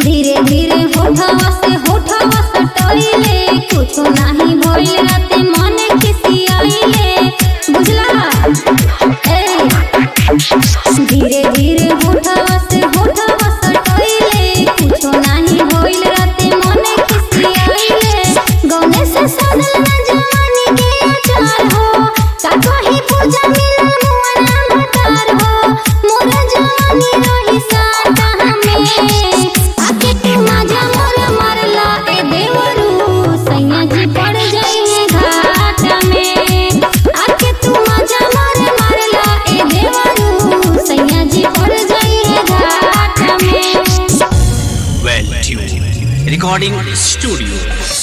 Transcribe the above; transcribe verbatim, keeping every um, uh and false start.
धीरे धीरे होठवा से होठवा सटइले कुछो नाही भइल राते मन खिसियाइले बुझला ए धीरे धीरे होठवा से होठवा सटइले कुछो नाही भइल राते मन खिसियाइले गौने से सदल ना जवानी के अचार हो का कही पूजा मिलन मुअना भतार हो मोरा जवानी रही साटा हमें आके तू माजा मोर मरला ए देवरू सैया जी पड़ जाइए घाट में आके तू माजा मोर मरला ए देवरू सैया जी पड़ जाइए घाट में Well tuned recording studio.